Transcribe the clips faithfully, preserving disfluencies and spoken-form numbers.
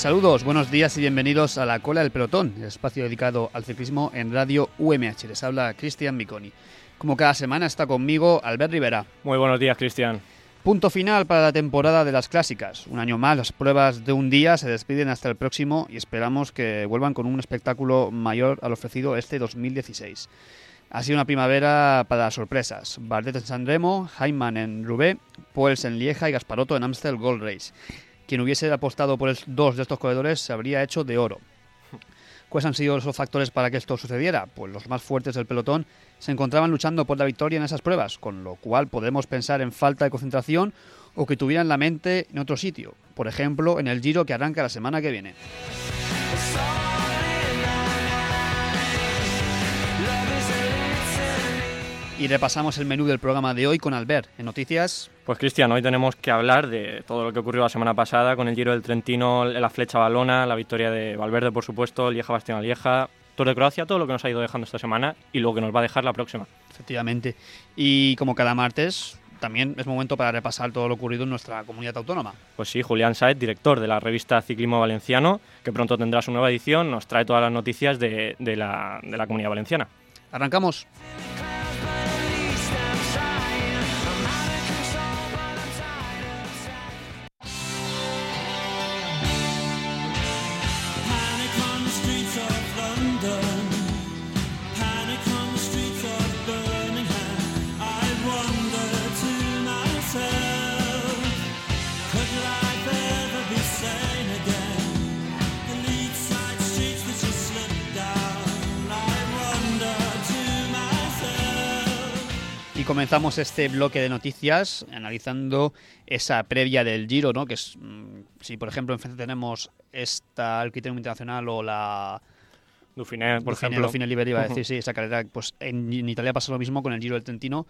Saludos, buenos días y bienvenidos a La Cola del Pelotón, el espacio dedicado al ciclismo en Radio U M H. Les habla Cristian Miconi. Como cada semana está conmigo Albert Rivera. Muy buenos días, Cristian. Punto final para la temporada de las clásicas. Un año más, las pruebas de un día se despiden hasta el próximo y esperamos que vuelvan con un espectáculo mayor al ofrecido este dos mil dieciséis. Ha sido una primavera para sorpresas. Bardet en San Remo, Heimann en Roubaix, Poels en Lieja y Gasparotto en Amstel Gold Race. Quien hubiese apostado por dos de estos corredores se habría hecho de oro. ¿Cuáles han sido los factores para que esto sucediera? Pues los más fuertes del pelotón se encontraban luchando por la victoria en esas pruebas, con lo cual podemos pensar en falta de concentración o que tuvieran la mente en otro sitio. Por ejemplo, en el Giro que arranca la semana que viene. Y repasamos el menú del programa de hoy con Albert. En noticias... Pues Cristian, hoy tenemos que hablar de todo lo que ocurrió la semana pasada con el Giro del Trentino, la Flecha Valona, la victoria de Valverde, por supuesto, Lieja-Bastogne-Lieja, Tour de Croacia, todo lo que nos ha ido dejando esta semana y lo que nos va a dejar la próxima. Efectivamente. Y como cada martes, también es momento para repasar todo lo ocurrido en nuestra comunidad autónoma. Pues sí, Julián Sáez, director de la revista Ciclismo Valenciano, que pronto tendrá su nueva edición, nos trae todas las noticias de, de, la, de la Comunidad Valenciana. ¡Arrancamos! Comenzamos este bloque de noticias analizando esa previa del Giro, ¿no? Que es, si por ejemplo enfrente tenemos esta el Criterium Internacional o la Dauphiné, por Dauphiné, ejemplo. Dauphiné Liberi, iba a decir, sí, esa carrera, pues en, en Italia pasa lo mismo con el Giro del Trentino,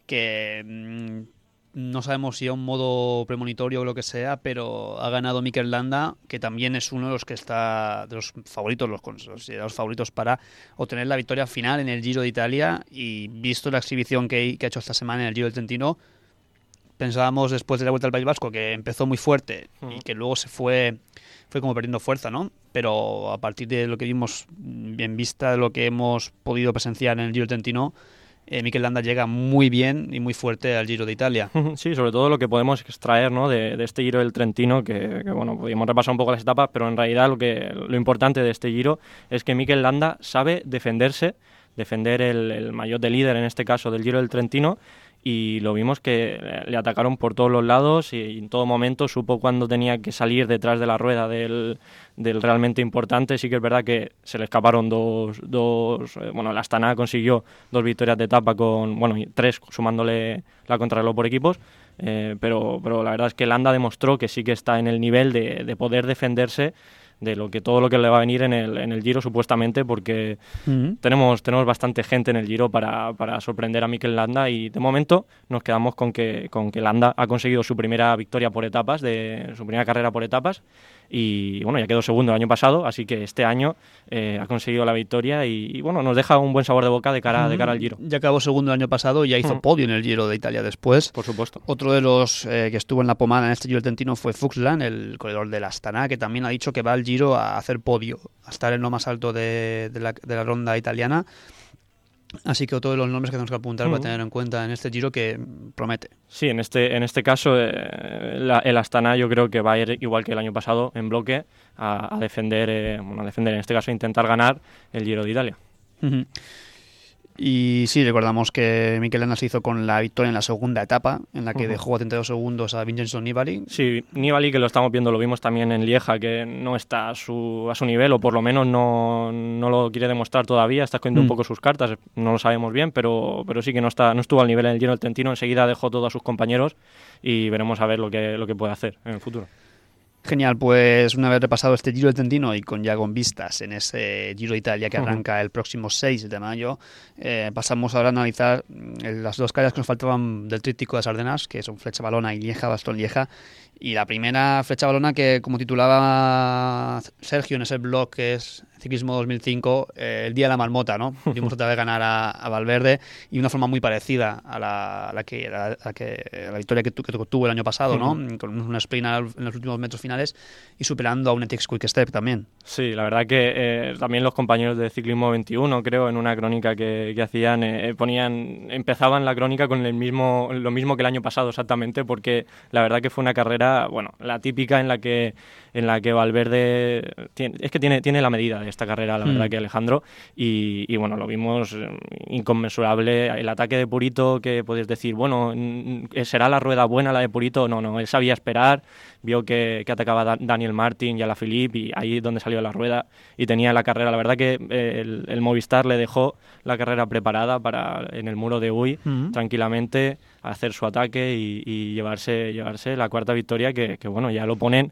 que mmm, no sabemos si a un modo premonitorio o lo que sea, pero ha ganado Mikel Landa, que también es uno de los que está de los favoritos, los considerados favoritos para obtener la victoria final en el Giro de Italia. Y visto la exhibición que, que ha hecho esta semana en el Giro del Trentino, pensábamos después de la Vuelta al País Vasco que empezó muy fuerte uh-huh. y que luego se fue fue como perdiendo fuerza, ¿no? Pero a partir de lo que vimos, en vista de lo que hemos podido presenciar en el Giro del Trentino, Eh, Mikel Landa llega muy bien y muy fuerte al Giro de Italia. Sí, sobre todo lo que podemos extraer, ¿no? de, de este Giro del Trentino, que, que bueno, podríamos repasar un poco las etapas, pero en realidad lo que lo importante de este Giro es que Mikel Landa sabe defenderse, defender el, el maillot de líder, en este caso del Giro del Trentino, y lo vimos que le atacaron por todos los lados y en todo momento supo cuándo tenía que salir detrás de la rueda del, del realmente importante. Sí que es verdad que se le escaparon dos, dos eh, bueno, el Astana consiguió dos victorias de etapa con, bueno, tres sumándole la contrarreloj por equipos, eh, pero, pero la verdad es que Landa demostró que sí que está en el nivel de, de poder defenderse de lo que todo lo que le va a venir en el, en el Giro, supuestamente, porque uh-huh. tenemos, tenemos bastante gente en el Giro para, para sorprender a Mikel Landa, y de momento nos quedamos con que, con que Landa ha conseguido su primera victoria por etapas, de su primera carrera por etapas, y bueno, ya quedó segundo el año pasado, así que este año eh, ha conseguido la victoria y, y bueno, nos deja un buen sabor de boca de cara, uh-huh. de cara al Giro. Ya acabó segundo el año pasado y ya hizo uh-huh. podio en el Giro de Italia después. Por supuesto. Otro de los eh, que estuvo en la pomada en este Giro del Trentino fue Fuxland, el corredor del Astana, que también ha dicho que va al Giro a hacer podio, a estar en lo más alto de, de, la, de la ronda italiana. Así que otro de los nombres que tenemos que apuntar uh-huh. para tener en cuenta en este Giro que promete. Sí, en este en este caso eh, la, el Astana yo creo que va a ir igual que el año pasado en bloque a, a defender, eh, bueno, a defender en este caso a intentar ganar el Giro de Italia. Uh-huh. Y sí, recordamos que Mikel Landa se hizo con la victoria en la segunda etapa, en la que uh-huh. dejó a treinta y dos segundos a Vincenzo Nibali. Sí, Nibali, que lo estamos viendo, lo vimos también en Lieja, que no está a su, a su nivel, o por lo menos no, no lo quiere demostrar todavía, está escondiendo mm. un poco sus cartas, no lo sabemos bien, pero, pero sí que no, está, no estuvo al nivel en el Giro del Trentino, enseguida dejó todo a sus compañeros y veremos a ver lo que, lo que puede hacer en el futuro. Genial, pues una vez repasado este Giro del Trentino y con ya con vistas en ese Giro de Italia que arranca uh-huh. el próximo seis de mayo, eh, pasamos ahora a analizar las dos carreras que nos faltaban del tríptico de las Ardenas, que son Flecha Valona y Lieja-Bastogne-Lieja, Y la primera flecha balona que, como titulaba Sergio en ese blog que es Ciclismo dos mil cinco, eh, el día de la marmota, ¿no? Vimos otra vez ganar a, a Valverde y de una forma muy parecida a la, a la, que, a la, que, a la victoria que, tu, que tuvo el año pasado, ¿no? Uh-huh. Con un sprint en los últimos metros finales y superando a un Ethics Quick Step también. Sí, la verdad que eh, también los compañeros de Ciclismo veintiuno, creo, en una crónica que, que hacían, eh, ponían, empezaban la crónica con el mismo, lo mismo que el año pasado exactamente, porque la verdad que fue una carrera, bueno, la típica en la que en la que Valverde tiene, es que tiene, tiene la medida de esta carrera, la mm. verdad que Alejandro, y, y bueno, lo vimos inconmensurable, el ataque de Purito, que puedes decir, bueno, ¿será la rueda buena la de Purito? No, no, él sabía esperar, vio que, que atacaba a Daniel Martin y a la Philippe, y ahí es donde salió la rueda, y tenía la carrera, la verdad que el, el Movistar le dejó la carrera preparada para en el muro de Huy, mm. tranquilamente, hacer su ataque y, y llevarse, llevarse la cuarta victoria, que, que bueno, ya lo ponen.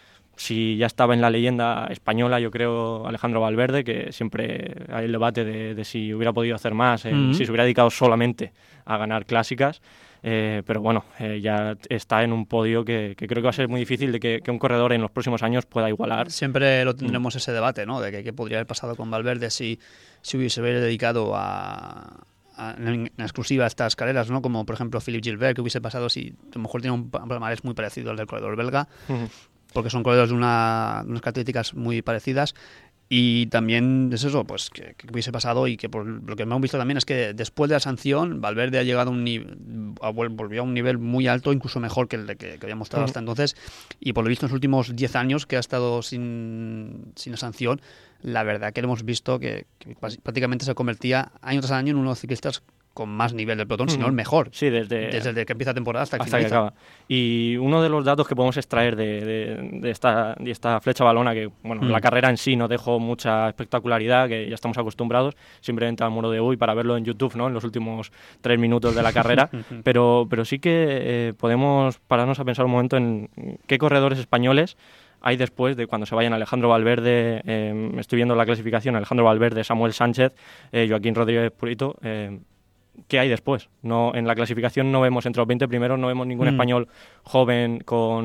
Si ya estaba en la leyenda española, yo creo, Alejandro Valverde, que siempre hay el debate de, de si hubiera podido hacer más, eh, mm-hmm. si se hubiera dedicado solamente a ganar clásicas, eh, pero bueno, eh, ya está en un podio que, que creo que va a ser muy difícil de que, que un corredor en los próximos años pueda igualar. Siempre lo tendremos mm. ese debate, ¿no? De que qué podría haber pasado con Valverde si, si hubiese hubiera dedicado a... en exclusiva a estas carreras, ¿no? Como por ejemplo Philippe Gilbert, que hubiese pasado si a lo mejor tiene un palmarés muy parecido al del corredor belga, uh-huh. porque son corredores de, una, de unas características muy parecidas. Y también es eso, pues que, que hubiese pasado, y que por lo que hemos visto también es que después de la sanción Valverde ha llegado a un nivel, volvió a un nivel muy alto, incluso mejor que el de que, que había mostrado uh-huh. hasta entonces, y por lo visto en los últimos diez años que ha estado sin, sin la sanción, la verdad que hemos visto que, que prácticamente se convertía año tras año en uno de los ciclistas con más nivel del pelotón, mm. sino el mejor. Sí, desde, desde el que empieza la temporada hasta, hasta que acaba. Y uno de los datos que podemos extraer de, de, de, esta, de esta flecha balona, que bueno, mm. la carrera en sí no dejó mucha espectacularidad, que ya estamos acostumbrados, simplemente al muro de Huy para verlo en YouTube, ¿no? En los últimos tres minutos de la carrera, pero, pero sí que eh, podemos pararnos a pensar un momento en qué corredores españoles hay después de cuando se vayan Alejandro Valverde, eh, estoy viendo la clasificación, Alejandro Valverde, Samuel Sánchez, eh, Joaquín Rodríguez Purito, eh, ¿qué hay después? No, en la clasificación no vemos, entre los veinte primeros, no vemos ningún mm. español joven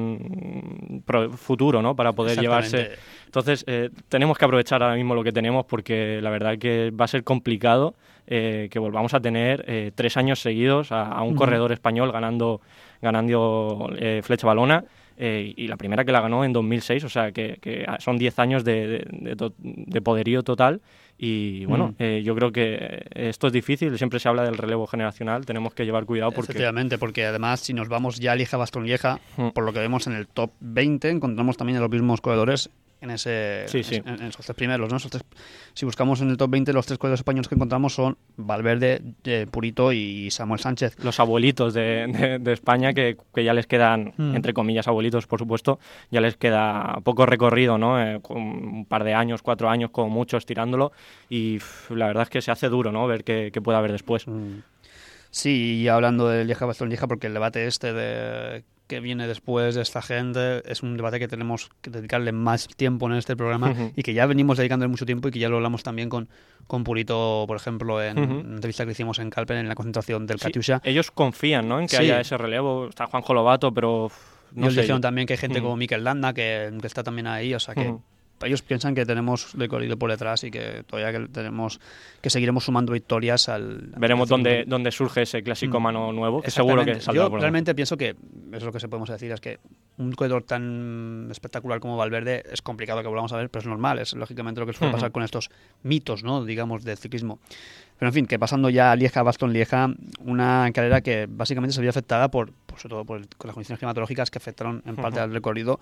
con pro, futuro, ¿no? Para poder llevarse. Entonces, eh, tenemos que aprovechar ahora mismo lo que tenemos, porque la verdad que va a ser complicado eh, que volvamos a tener eh, tres años seguidos a, a un mm. corredor español ganando, ganando eh, flecha balona. Eh, y la primera que la ganó en dos mil seis, o sea que, que son diez años de, de, de, to, de poderío total. Y bueno, mm. eh, yo creo que esto es difícil, siempre se habla del relevo generacional, tenemos que llevar cuidado porque... Efectivamente, porque además si nos vamos ya a Lieja-Bastogne-Lieja, mm. por lo que vemos en el top veinte, encontramos también a los mismos corredores en ese sí, sí. En, en esos tres primeros, ¿no? Esos tres, si buscamos en el top veinte, los tres corredores españoles que encontramos son Valverde, eh, Purito y Samuel Sánchez. Los abuelitos de, de, de España, que, que ya les quedan, mm. entre comillas, abuelitos, por supuesto, ya les queda poco recorrido, ¿no? Eh, con un par de años, cuatro años, como mucho, estirándolo, y pff, la verdad es que se hace duro, ¿no? Ver qué, qué puede haber después. Mm. Sí, y hablando de Lieja-Bastogne-Lieja, porque el debate este de que viene después de esta gente es un debate que tenemos que dedicarle más tiempo en este programa uh-huh. y que ya venimos dedicándole mucho tiempo y que ya lo hablamos también con, con Purito, por ejemplo, en uh-huh. una entrevista que hicimos en Calpen en la concentración del sí, Katyusha. Ellos confían, ¿no?, en que sí. haya ese relevo. Está Juanjo Lobato, pero no ellos sé. dijeron también que hay gente uh-huh. como Mikel Landa que, que está también ahí, o sea que uh-huh. ellos piensan que tenemos recorrido por detrás y que todavía que tenemos que seguiremos sumando victorias al... Veremos dónde, dónde surge ese clásico mano nuevo, que seguro que saldrá. Yo por realmente ahí. pienso que, es lo que se podemos decir, es que un corredor tan espectacular como Valverde es complicado que volvamos a ver, pero es normal, es lógicamente lo que suele uh-huh. pasar con estos mitos, ¿no?, digamos, del ciclismo. Pero en fin, que pasando ya a Lieja-Bastogne-Lieja, una carrera que básicamente se vio afectada por, por sobre todo por el, con las condiciones climatológicas que afectaron en parte uh-huh. al recorrido,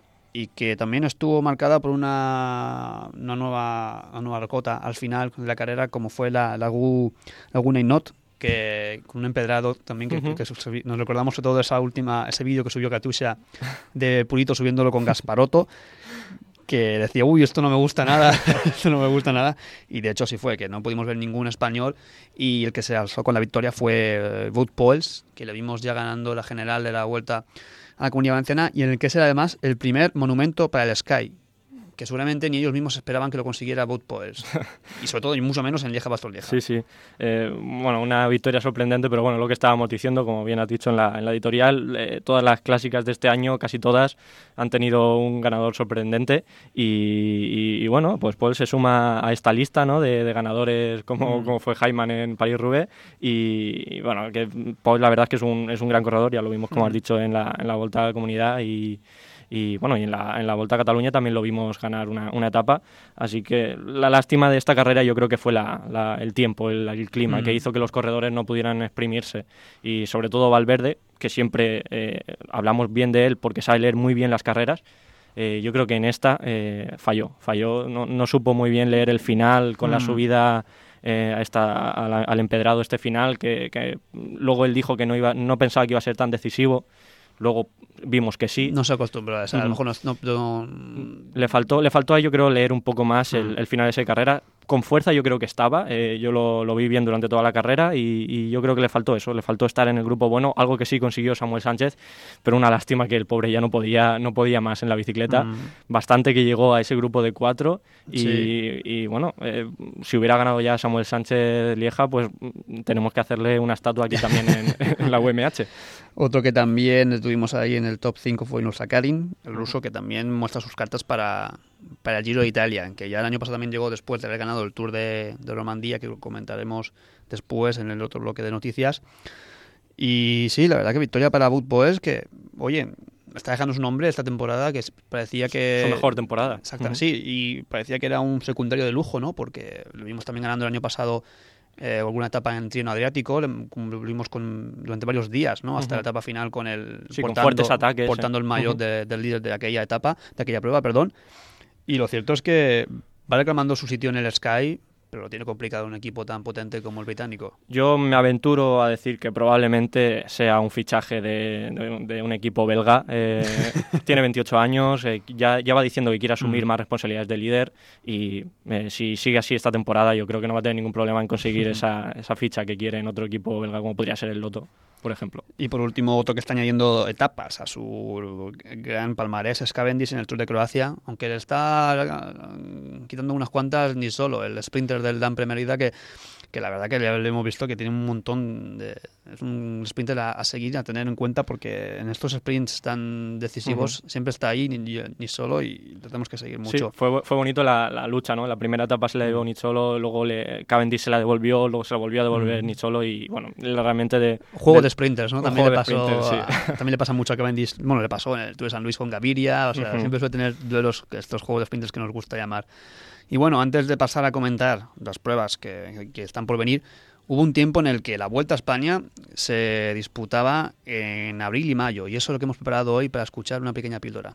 y que también estuvo marcada por una, una nueva una nueva rocota al final de la carrera, como fue la Lagu, Laguna Inot, que con un empedrado también que, uh-huh. que, que nos recordamos sobre todo de esa última ese vídeo que subió Katyusha de Purito subiéndolo con Gasparotto, que decía, uy, esto no me gusta nada, esto no me gusta nada, y de hecho sí fue, que no pudimos ver ningún español, y el que se alzó con la victoria fue uh, Wout Poels, que le vimos ya ganando la general de la Vuelta a la Comunidad Valenciana, y en el que es además el primer monumento para el Sky, que seguramente ni ellos mismos esperaban que lo consiguiera Wout Poels. Y sobre todo, y mucho menos en Lieja-Bastogne-Lieja. Sí, sí. Eh, bueno, una victoria sorprendente, pero bueno, lo que estábamos diciendo, como bien has dicho en la, en la editorial, eh, todas las clásicas de este año, casi todas, han tenido un ganador sorprendente y, y, y bueno, pues Poels se suma a esta lista, ¿no?, de, de ganadores como, mm. como fue Hyman en París-Roubaix y, y bueno, que Poels la verdad es que es un, es un gran corredor, ya lo vimos como mm. has dicho en la, en la Volta a la Comunidad y Y bueno, y en la, en la Volta a Cataluña también lo vimos ganar una, una etapa. Así que la lástima de esta carrera yo creo que fue la, la, el tiempo, el, el clima, mm. que hizo que los corredores no pudieran exprimirse. Y sobre todo Valverde, que siempre eh, hablamos bien de él porque sabe leer muy bien las carreras. Eh, yo creo que en esta eh, falló. Falló, no, no supo muy bien leer el final con mm. la subida eh, a esta, a la, al empedrado este final, que, que luego él dijo que no, iba, no pensaba que iba a ser tan decisivo. Luego vimos que sí. No se acostumbró a eso. A lo mejor no, no, no... Le faltó, le faltó a yo creo leer un poco más el, el final de esa carrera. Con fuerza yo creo que estaba. Eh, yo lo, lo vi bien durante toda la carrera y, y yo creo que le faltó eso. Le faltó estar en el grupo bueno, algo que sí consiguió Samuel Sánchez, pero una lástima que el pobre ya no podía, no podía más en la bicicleta. Mm. Bastante que llegó a ese grupo de cuatro y, sí. y bueno, eh, si hubiera ganado ya Samuel Sánchez Lieja, pues tenemos que hacerle una estatua aquí también en, en la U M H. Otro que también tuvimos ahí en el top cinco fue Inur Sakarin, el ruso, que también muestra sus cartas para, para el Giro de Italia, que ya el año pasado también llegó después de haber ganado el Tour de, de Romandía, que lo comentaremos después en el otro bloque de noticias. Y sí, la verdad que victoria para Wout Poels, que, oye, está dejando su nombre esta temporada, que parecía que... Su mejor temporada. Exacto, uh-huh. Sí, y parecía que era un secundario de lujo, ¿no? Porque lo vimos también ganando el año pasado Eh, alguna etapa en Tirreno Adriático, lo vimos con, durante varios días, ¿no? Hasta uh-huh. la etapa final con el sí, portando, con fuertes ataques, portando eh. el maillot uh-huh. de, del líder de aquella etapa, de aquella prueba, perdón. Y lo cierto es que va reclamando su sitio en el Sky, pero lo tiene complicado un equipo tan potente como el británico. Yo me aventuro a decir que probablemente sea un fichaje de, de, de un equipo belga. Eh, tiene veintiocho años, eh, ya, ya va diciendo que quiere asumir mm. más responsabilidades de líder y eh, si sigue así esta temporada yo creo que no va a tener ningún problema en conseguir mm. esa, esa ficha que quiere en otro equipo belga como podría ser el Lotto, por ejemplo. Y por último, otro que está añadiendo etapas a su gran palmarés es Cavendish en el Tour de Croacia, aunque le está quitando unas cuantas ni solo, el sprinter del Dampre Merida, que, que la verdad que le, le hemos visto que tiene un montón de... Es un sprinter a, a seguir, a tener en cuenta, porque en estos sprints tan decisivos uh-huh. siempre está ahí, ni, ni solo, y tenemos que seguir mucho. Sí, fue, fue bonito la, la lucha, ¿no? La primera etapa se la llevó Nizzolo, luego le, Cavendish se la devolvió, luego se la volvió a devolver uh-huh. Nizzolo y, bueno, realmente de... Juego de, de sprinters, ¿no? También le, pasó, sprinters, sí. también le pasa mucho a Cavendish, bueno, le pasó en el Tour de San Luis con Gaviria, o sea, uh-huh. siempre suele tener duelos, estos juegos de sprinters que nos gusta llamar. Y bueno, antes de pasar a comentar las pruebas que, que están por venir, hubo un tiempo en el que la Vuelta a España se disputaba en abril y mayo, y eso es lo que hemos preparado hoy para escuchar una pequeña píldora.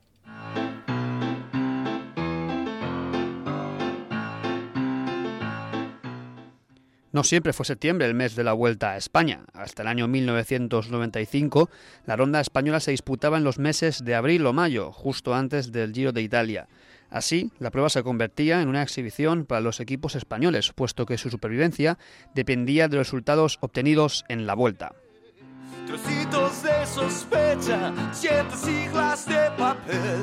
No siempre fue septiembre el mes de la Vuelta a España. Hasta el año mil novecientos noventa y cinco, la ronda española se disputaba en los meses de abril o mayo, justo antes del Giro de Italia. Así, la prueba se convertía en una exhibición para los equipos españoles, puesto que su supervivencia dependía de los resultados obtenidos en la Vuelta. Trocitos de sospecha, siete siglas de papel.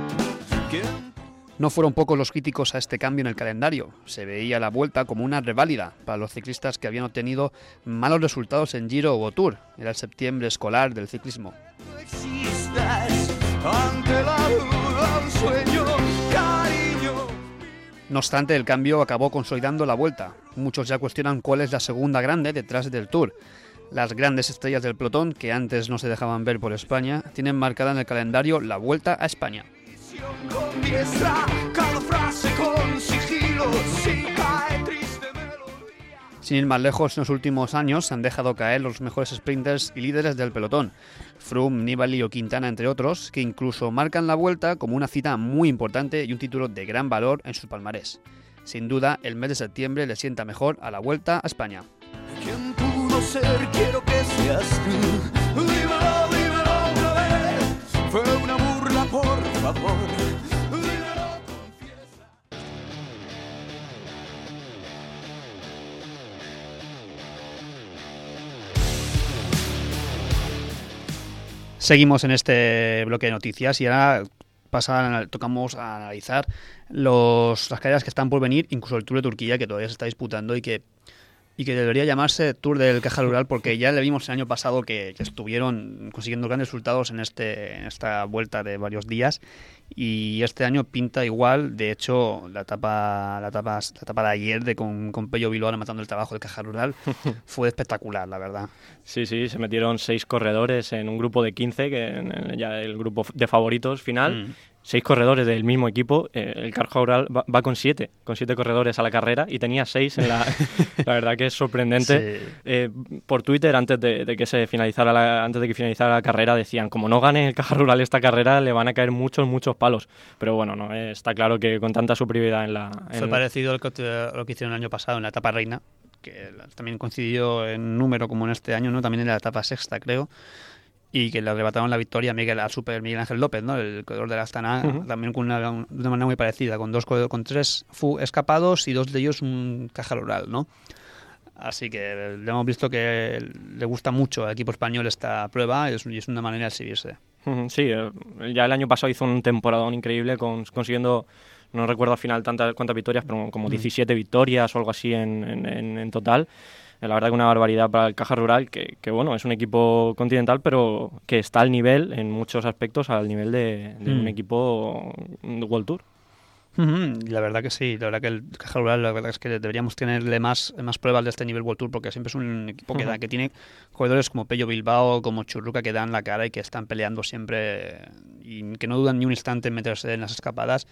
No fueron pocos los críticos a este cambio en el calendario. Se veía la Vuelta como una reválida para los ciclistas que habían obtenido malos resultados en Giro o Tour. Era el septiembre escolar del ciclismo. No existas ante la duda, un sueño, cariño. No obstante, el cambio acabó consolidando la Vuelta. Muchos ya cuestionan cuál es la segunda grande detrás del Tour. Las grandes estrellas del pelotón, que antes no se dejaban ver por España, tienen marcada en el calendario la Vuelta a España. Con diestra, cada frase con sigilo, sin caer triste melodía. Sin ir más lejos, en los últimos años se han dejado caer los mejores sprinters y líderes del pelotón, Froome, Nibali o Quintana, entre otros, que incluso marcan la Vuelta como una cita muy importante y un título de gran valor en sus palmarés. Sin duda, el mes de septiembre le sienta mejor a la Vuelta a España. ¿Quién pudo ser? Quiero que seas tú. Dímelo, dímelo otra vez. Fue una burla, por favor. Seguimos en este bloque de noticias y ahora pasar, tocamos a analizar los, las carreras que están por venir, incluso el Tour de Turquía, que todavía se está disputando y que y que debería llamarse Tour del Caja Rural, porque ya le vimos el año pasado que, que estuvieron consiguiendo grandes resultados en este en esta vuelta de varios días, y este año pinta igual. De hecho, la etapa la etapa, la etapa de ayer de con, con Pello Bilbao matando el trabajo del Caja Rural fue espectacular, la verdad. Sí, sí, se metieron seis corredores en un grupo de quince, que en ya el grupo de favoritos final. Mm. Seis corredores del mismo equipo. Eh, el Caja Rural va, va con siete, con siete corredores a la carrera, y tenía seis en la... La verdad que es sorprendente. Sí. Eh, por Twitter, antes de, de que se finalizara la, antes de que finalizara la carrera, decían, como no gane el Caja Rural esta carrera, le van a caer muchos, muchos palos. Pero bueno, no eh, está claro que con tanta superioridad en la... En... Fue parecido a lo que, lo que hicieron el año pasado en la etapa reina, que también coincidió en número como en este año, ¿no? También en la etapa sexta, creo. Y que le arrebataron la victoria a Miguel, al super Miguel Ángel López, ¿no? El corredor de la Astana, uh-huh. También con una, de una manera muy parecida, con dos con tres fu escapados y dos de ellos un Caja Rural, ¿no? Así que le hemos visto que le gusta mucho al equipo español esta prueba, y es, y es una manera de exhibirse. Uh-huh. Sí, ya el año pasado hizo un temporadón increíble con, consiguiendo, no recuerdo al final tantas cuántas victorias, pero como diecisiete uh-huh. victorias o algo así en, en, en total. La verdad que una barbaridad para el Caja Rural, que, que bueno, es un equipo continental, pero que está al nivel, en muchos aspectos, al nivel de, de mm. un equipo World Tour. Mm-hmm. La verdad que sí, la verdad que el Caja Rural, la verdad es que deberíamos tenerle más, más pruebas de este nivel World Tour, porque siempre es un equipo que, uh-huh. da, que tiene corredores como Pello Bilbao, como Churruca, que dan la cara y que están peleando siempre y que no dudan ni un instante en meterse en las escapadas.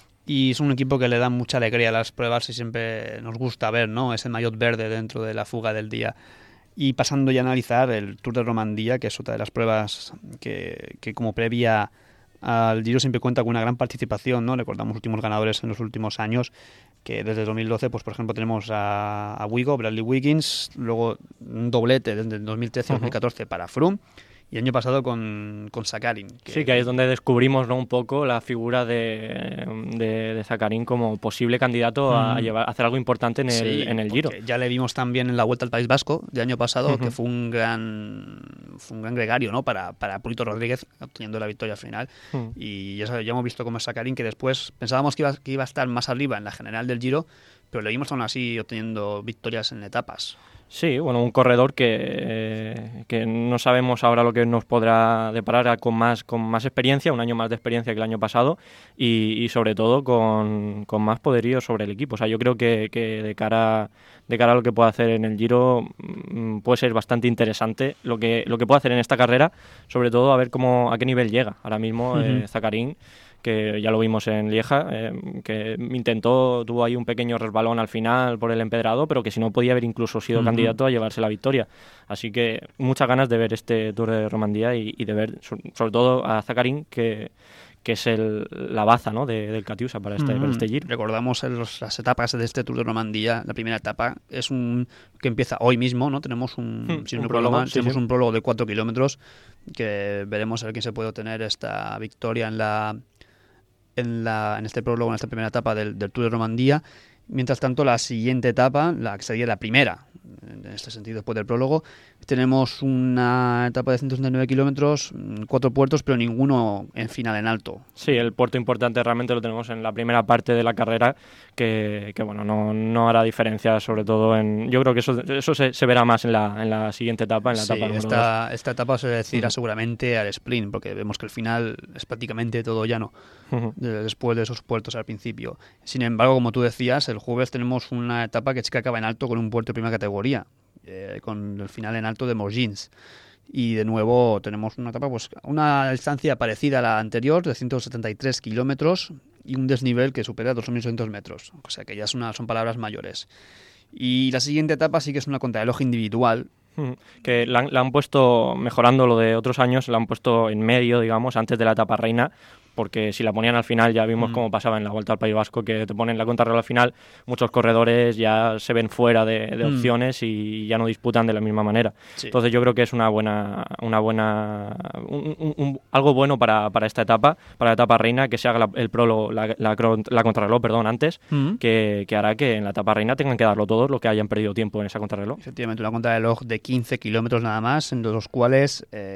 Y es un equipo que le da mucha alegría a las pruebas y siempre nos gusta ver, ¿no? Ese maillot verde dentro de la fuga del día. Y pasando ya a analizar el Tour de Romandía, que es otra de las pruebas que, que como previa al Giro siempre cuenta con una gran participación, ¿no? Recordamos los últimos ganadores en los últimos años, que desde dos mil doce, pues por ejemplo tenemos a, a Wigo, Bradley Wiggins, luego un doblete desde el dos mil trece a dos mil catorce uh-huh. para Froome, y el año pasado con, con Sakharin. Que... Sí, que ahí es donde descubrimos, ¿no?, un poco la figura de, de, de Sakharin como posible candidato mm. a, llevar, a hacer algo importante en el, sí, en el Giro. Ya le vimos también en la Vuelta al País Vasco del año pasado, uh-huh. que fue un gran fue un gran gregario, ¿no?, para, para Purito Rodríguez, obteniendo la victoria final. Uh-huh. Y ya, ya hemos visto cómo es Sakharin, que después pensábamos que iba, que iba a estar más arriba en la general del Giro, pero le vimos aún así obteniendo victorias en etapas. Sí, bueno, un corredor que, eh, que no sabemos ahora lo que nos podrá deparar con más, con más experiencia, un año más de experiencia que el año pasado, y, y sobre todo con, con más poderío sobre el equipo. O sea, yo creo que, que de cara de cara a lo que pueda hacer en el Giro mmm, puede ser bastante interesante lo que lo que puede hacer en esta carrera, sobre todo a ver cómo a qué nivel llega ahora mismo uh-huh. eh, Sakharin, que ya lo vimos en Lieja, eh, que intentó, tuvo ahí un pequeño resbalón al final por el empedrado, pero que si no podía haber incluso sido uh-huh. candidato a llevarse la victoria. Así que muchas ganas de ver este Tour de Romandía y, y de ver sobre todo a Sakharin, que, que es el, la baza, ¿no?, de, del Catiusa para este, uh-huh. para este Giro. Recordamos los, las etapas de este Tour de Romandía. La primera etapa es un que empieza hoy mismo, ¿no? Tenemos un, hmm, sin un, prólogo, sí, tenemos sí. un prólogo de cuatro kilómetros, que veremos a ver quién se puede obtener esta victoria en la En, la, en este prólogo, en esta primera etapa del, del Tour de Romandía. Mientras tanto, la siguiente etapa, la que sería la primera, en este sentido, después del prólogo, tenemos una etapa de ciento sesenta y nueve kilómetros, cuatro puertos, pero ninguno en final en alto. Sí, el puerto importante realmente lo tenemos en la primera parte de la carrera, que, que bueno, no, no hará diferencia, sobre todo en... Yo creo que eso, eso se, se verá más en la, en la siguiente etapa, en la sí, etapa número esta, dos. Esta etapa se decidirá uh-huh. seguramente al sprint, porque vemos que el final es prácticamente todo llano, uh-huh. después de esos puertos al principio. Sin embargo, como tú decías, el jueves tenemos una etapa que sí que acaba en alto con un puerto de primera categoría, eh, con el final en alto de Morgins. Y de nuevo tenemos una etapa, pues una distancia parecida a la anterior, de ciento setenta y tres kilómetros, y un desnivel que supera dos mil ochocientos metros. O sea que ya es una, son palabras mayores. Y la siguiente etapa sí que es una contrarreloj individual, que la, la han puesto, mejorando lo de otros años, la han puesto en medio, digamos, antes de la etapa reina, porque si la ponían al final ya vimos mm. cómo pasaba en la Vuelta al País Vasco, que te ponen la contrarreloj al final, muchos corredores ya se ven fuera de, de mm. opciones y ya no disputan de la misma manera. Sí. Entonces yo creo que es una buena, una buena, un, un, un, algo bueno para, para esta etapa, para la etapa reina, que se haga la, el prólogo, la, la, la contrarreloj, perdón, antes, mm. que, que hará que en la etapa reina tengan que darlo todo lo que hayan perdido tiempo en esa contrarreloj. Efectivamente, una contrarreloj de quince kilómetros nada más, en los cuales eh,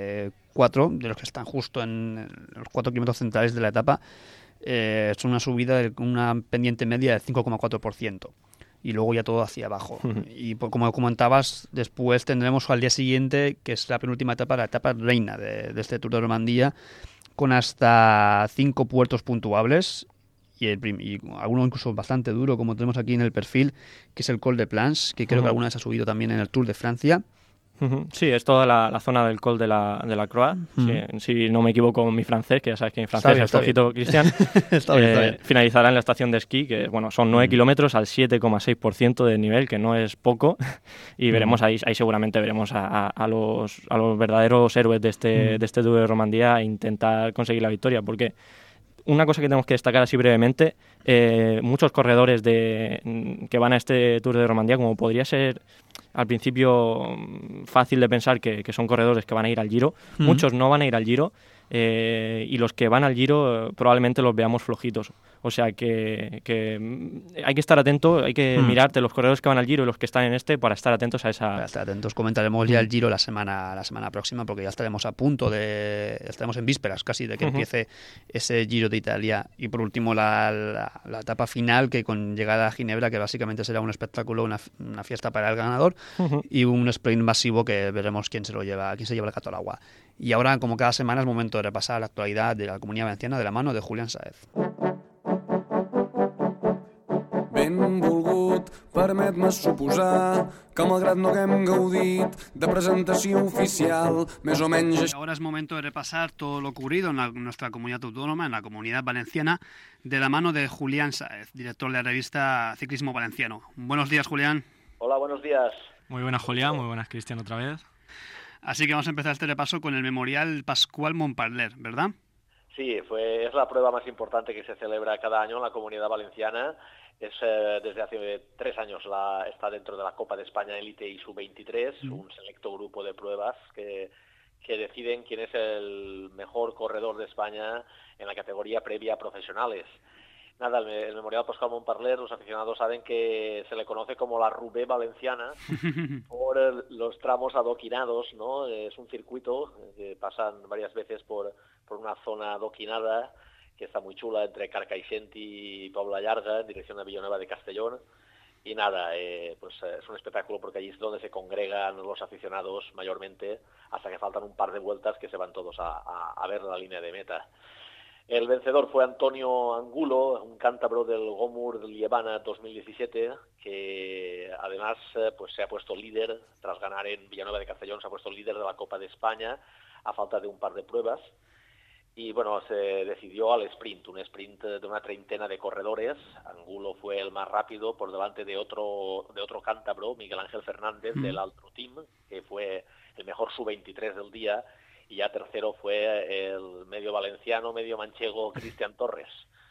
cuatro, de los que están justo en los cuatro kilómetros centrales de la etapa, eh, son una subida de una pendiente media del cinco coma cuatro por ciento. Y luego ya todo hacia abajo. Uh-huh. Y pues, como comentabas, después tendremos al día siguiente, que es la penúltima etapa, la etapa reina de, de este Tour de Romandía, con hasta cinco puertos puntuables y, el prim- y alguno incluso bastante duro, como tenemos aquí en el perfil, que es el Col de Plans, que creo uh-huh. que alguna vez ha subido también en el Tour de Francia. Sí, es toda la, la zona del Col de la, de la Croix. Uh-huh. Si, si no me equivoco, mi francés, que ya sabes que mi francés bien, es flojito, Cristian, está bien, está bien. eh, finalizará en la estación de esquí, que bueno, son nueve uh-huh. kilómetros al siete coma seis por ciento de nivel, que no es poco. Y veremos uh-huh. ahí, ahí seguramente veremos a, a, a, los, a los verdaderos héroes de este, uh-huh. de este Tour de Romandía intentar conseguir la victoria, porque una cosa que tenemos que destacar así brevemente, eh, muchos corredores de, que van a este Tour de Romandía, como podría ser al principio fácil de pensar que, que son corredores que van a ir al Giro, uh-huh. muchos no van a ir al Giro, eh, y los que van al Giro eh, probablemente los veamos flojitos. O sea que, que hay que estar atento, hay que hmm. mirarte los corredores que van al Giro y los que están en este para estar atentos a esa... Para estar atentos, comentaremos ya el Giro la semana la semana próxima, porque ya estaremos a punto de... estaremos en vísperas casi de que uh-huh. empiece ese Giro de Italia. Y por último la, la, la etapa final, que con llegada a Ginebra, que básicamente será un espectáculo, una, una fiesta para el ganador, uh-huh. y un sprint masivo que veremos quién se lo lleva, quién se lleva el gato al agua. Y ahora, como cada semana, es momento de repasar la actualidad de la Comunidad Valenciana de la mano de Julián Sáez. Benvolgut, permet-me suposar que malgrat no haguem gaudit de presentació oficial, més o menys... Ahora es momento de repasar todo lo ocurrido en, la, en nuestra comunidad autónoma, en la Comunidad Valenciana, de la mano de Julián Sáez, director de la revista Ciclismo Valenciano. Buenos días, Julián. Hola, buenos días. Muy buenas, Julián, muy buenas, Cristian, otra vez. Así que vamos a empezar este repaso con el Memorial Pascual Montparler, ¿verdad? Sí, fue, es la prueba más importante que se celebra cada año en la Comunidad Valenciana. Es eh, desde hace tres años la, está dentro de la Copa de España Elite y sub veintitrés, mm. un selecto grupo de pruebas que, que deciden quién es el mejor corredor de España en la categoría previa a profesionales. Nada, el, el Memorial Pascual Montparler, los aficionados saben que se le conoce como la Roubaix valenciana por el, los tramos adoquinados, ¿no? Es un circuito que pasan varias veces por, por una zona adoquinada que está muy chula, entre Carcaixent y Pobla Llarga, en dirección a Villanueva de Castellón. Y nada, eh, pues eh, es un espectáculo porque allí es donde se congregan los aficionados mayormente, hasta que faltan un par de vueltas que se van todos a, a, a ver la línea de meta. El vencedor fue Antonio Angulo, un cántabro del Gomur Liebana dos mil diecisiete, que además eh, pues se ha puesto líder, tras ganar en Villanueva de Castellón, se ha puesto líder de la Copa de España, a falta de un par de pruebas. Y bueno, se decidió al sprint, un sprint de una treintena de corredores. Angulo fue el más rápido por delante de otro de otro cántabro, Miguel Ángel Fernández, mm. del Altro Team, que fue el mejor sub veintitrés del día, y ya tercero fue el medio valenciano, medio manchego, Cristian Torres.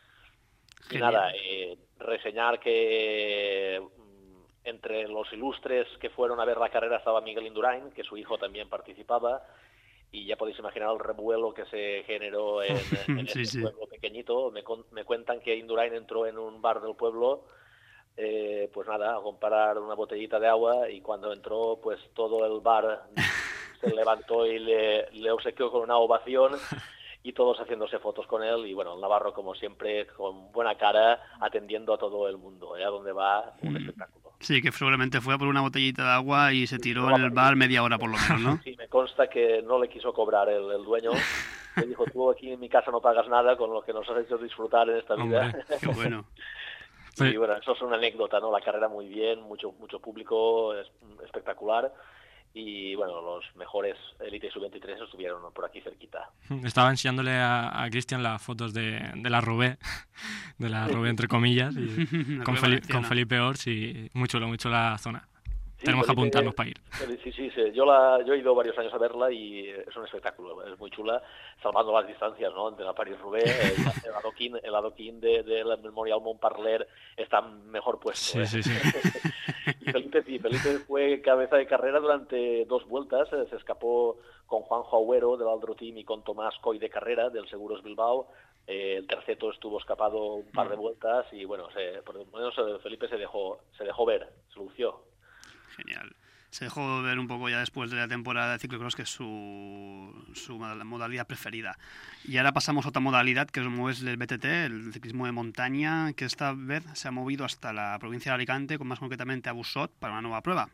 Y nada, eh, reseñar que mm, entre los ilustres que fueron a ver la carrera estaba Miguel Indurain, que su hijo también participaba, y ya podéis imaginar el revuelo que se generó en, en sí, este sí. pueblo pequeñito. Me, con, me cuentan que Indurain entró en un bar del pueblo, eh, pues nada, a comprar una botellita de agua, y cuando entró, pues todo el bar se levantó y le, le obsequió con una ovación, y todos haciéndose fotos con él. Y bueno, el navarro, como siempre, con buena cara, atendiendo a todo el mundo, ¿eh? A donde va, un mm. espectáculo. Sí, que seguramente fue por una botellita de agua y se tiró en el bar media hora por lo menos, ¿no? Sí, me consta que no le quiso cobrar el, el dueño. Le dijo, tú aquí en mi casa no pagas nada con lo que nos has hecho disfrutar en esta vida. Hombre, qué bueno. Y bueno, eso es una anécdota, ¿no? La carrera muy bien, mucho mucho público, es espectacular. Y bueno, los mejores Elite y sub veintitrés estuvieron por aquí cerquita. Estaba enseñándole a, a Cristian las fotos de, de la Roubaix, de la Roubaix entre comillas, y con, Feli- con Felipe Ors, y muy chulo, muy chula la zona. Sí, Tenemos Felipe, que apuntarnos para ir. Sí, sí, sí. Yo, la, yo he ido varios años a verla y es un espectáculo, es muy chula, salvando las distancias, ¿no? Entre la París-Roubaix, el, el adoquín, el adoquín de, de la Memorial Montparler está mejor puesto. Sí, ¿eh? sí, sí. Y Felipe, sí, Felipe fue cabeza de carrera durante dos vueltas, se escapó con Juanjo Agüero del Aldro Team y con Tomás Coy de Carrera del Seguros Bilbao. Eh, el terceto estuvo escapado un par de vueltas y bueno, se, por lo menos Felipe se dejó, se dejó ver, se lució. Genial. Se dejó ver un poco ya después de la temporada de ciclocross, que es su, su modalidad preferida. Y ahora pasamos a otra modalidad, que es el B T T, el ciclismo de montaña, que esta vez se ha movido hasta la provincia de Alicante, con más concretamente a Busot, para una nueva prueba.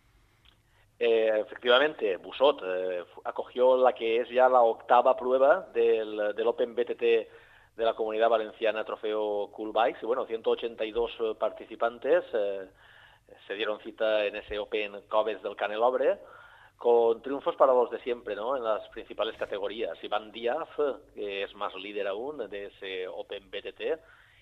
Eh, efectivamente, Busot eh, acogió la que es ya la octava prueba del, del Open B T T de la Comunidad Valenciana, Trofeo Cool Bikes, y bueno, ciento ochenta y dos participantes eh, se dieron cita en ese Open Coves del Canelobre, con triunfos para los de siempre, ¿no?, en las principales categorías. Iván Díaz, que es más líder aún de ese Open B T T,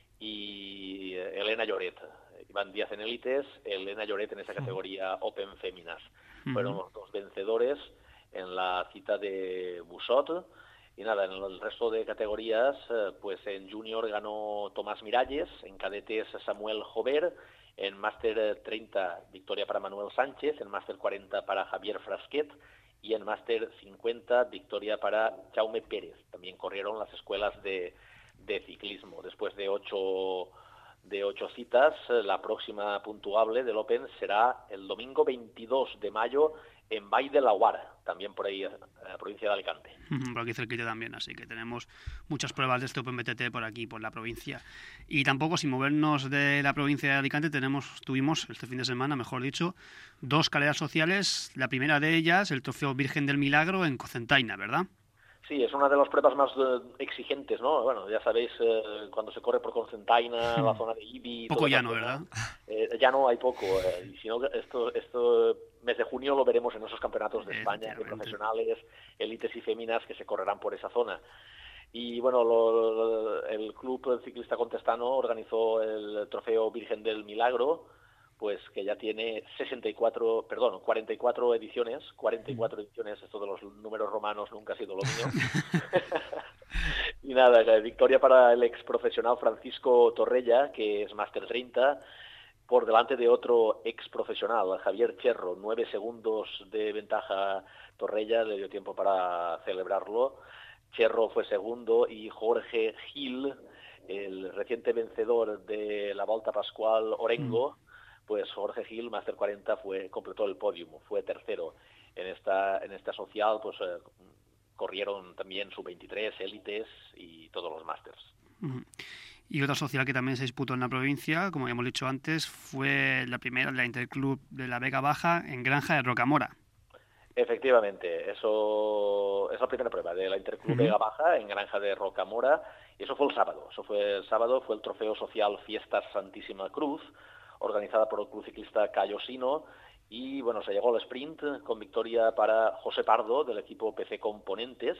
y Elena Lloret. Iván Díaz en élites, Elena Lloret en esa categoría Open Féminas. Uh-huh. Fueron los dos vencedores en la cita de Busot. Y nada, en el resto de categorías, pues en Junior ganó Tomás Miralles, en cadetes Samuel Jover, en Máster treinta victoria para Manuel Sánchez, en Máster cuarenta para Javier Frasquet y en Máster cincuenta victoria para Jaume Pérez. También corrieron las escuelas de, de ciclismo. Después de ocho, de ocho citas, la próxima puntuable del Open será el domingo veintidós de mayo en Vall de Laguar, también por ahí, en la provincia de Alicante. Por aquí cerquita también, así que tenemos muchas pruebas de este Open B T T por aquí, por la provincia. Y tampoco, sin movernos de la provincia de Alicante, tenemos tuvimos este fin de semana, mejor dicho, dos carreras sociales. La primera de ellas, el Trofeo Virgen del Milagro en Cocentaina, ¿verdad? Sí, es una de las pruebas más uh, exigentes, ¿no? Bueno, ya sabéis, uh, cuando se corre por Cocentaina, la zona de Ibi... Poco llano, ¿verdad? Eh, ya no hay poco. Eh, y si no, esto, esto mes de junio lo veremos en esos campeonatos de España, de profesionales, élites y féminas que se correrán por esa zona. Y bueno, lo, lo, el Club Ciclista Contestano organizó el Trofeo Virgen del Milagro, pues que ya tiene sesenta y cuatro, perdón, cuarenta y cuatro ediciones, cuarenta y cuatro ediciones, esto de los números romanos nunca ha sido lo mío. Y nada, victoria para el ex profesional Francisco Torrella, que es Máster treinta, por delante de otro ex profesional, Javier Cherro, nueve segundos de ventaja Torrella, le dio tiempo para celebrarlo. Cherro fue segundo y Jorge Gil, el reciente vencedor de la Volta Pascual Orengo, mm. pues Jorge Gil, Máster cuarenta, fue, completó el podium, fue tercero. En esta, en esta social pues eh, corrieron también sub veintitrés, élites y todos los másters. Uh-huh. Y otra social que también se disputó en la provincia, como ya hemos dicho antes, fue la primera, la Interclub de la Vega Baja en Granja de Rocamora. Efectivamente, eso es la primera prueba de la Interclub uh-huh. Vega Baja en Granja de Rocamora, y eso fue el sábado. Eso fue el sábado, fue el Trofeo Social Fiestas Santísima Cruz, organizada por el Club Ciclista Callosino, y bueno, se llegó al sprint con victoria para José Pardo del equipo P C Componentes,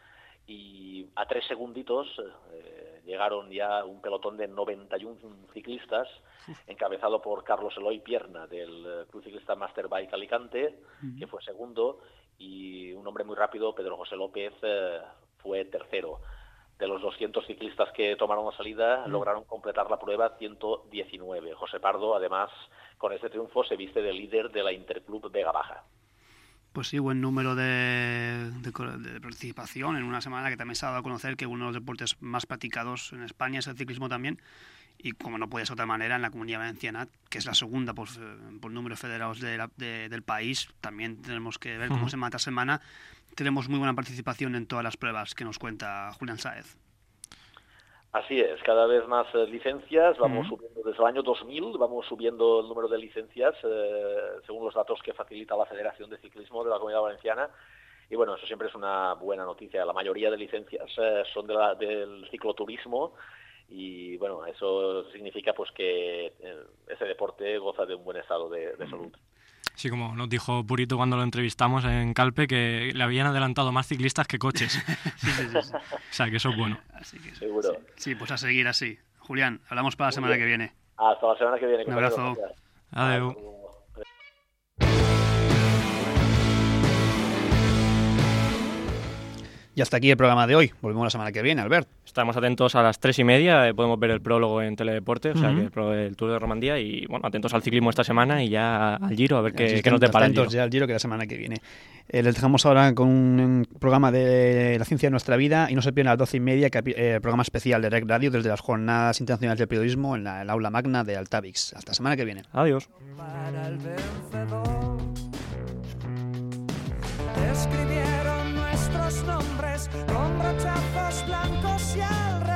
y a tres segunditos eh, llegaron ya un pelotón de noventa y uno ciclistas, encabezado por Carlos Eloy Pierna del Club Ciclista Masterbike Alicante, uh-huh. que fue segundo, y un hombre muy rápido, Pedro José López, eh, fue tercero. De los doscientos ciclistas que tomaron la salida, uh-huh. lograron completar la prueba ciento diecinueve. José Pardo, además, con este triunfo se viste de líder de la Interclub Vega Baja. Pues sí, buen número de, de, de participación en una semana que también se ha dado a conocer que uno de los deportes más practicados en España es el ciclismo también, y como no puede ser de otra manera, en la Comunidad Valenciana, que es la segunda por, por número de federados de la, de, del país, también tenemos que ver cómo uh-huh. semana tras semana tenemos muy buena participación en todas las pruebas que nos cuenta Julián Sáez. Así es, cada vez más eh, licencias, vamos uh-huh. subiendo desde el año dos mil, vamos subiendo el número de licencias, eh, según los datos que facilita la Federación de Ciclismo de la Comunidad Valenciana, y bueno, eso siempre es una buena noticia. La mayoría de licencias eh, son de la, del cicloturismo, y bueno, eso significa pues que eh, ese deporte goza de un buen estado de, de salud. Sí, como nos dijo Purito cuando lo entrevistamos en Calpe, que le habían adelantado más ciclistas que coches. sí, sí, sí, sí. O sea, que eso es bueno. Así que, seguro. Sí, sí, pues a seguir así. Julián, hablamos para la semana que viene. Hasta la semana que viene. Un abrazo. Adiós. Y hasta aquí el programa de hoy. Volvemos la semana que viene, Albert. Estamos atentos a las tres y media, eh, podemos ver el prólogo en Teledeporte, uh-huh. o sea, que el, el Tour de Romandía, y bueno, atentos al ciclismo esta semana y ya al Giro, a ver qué, qué nos depara el Giro. Atentos ya al Giro, que la semana que viene. Eh, les dejamos ahora con un programa de La Ciencia de Nuestra Vida, y no se pierdan a las doce y media, que, eh, programa especial de Rec Radio desde las Jornadas Internacionales del Periodismo en la, el aula magna de Altavix. Hasta la semana que viene. Adiós. Para el vencedor, escribieron nuestros nombres con brochazos blancos y al revés.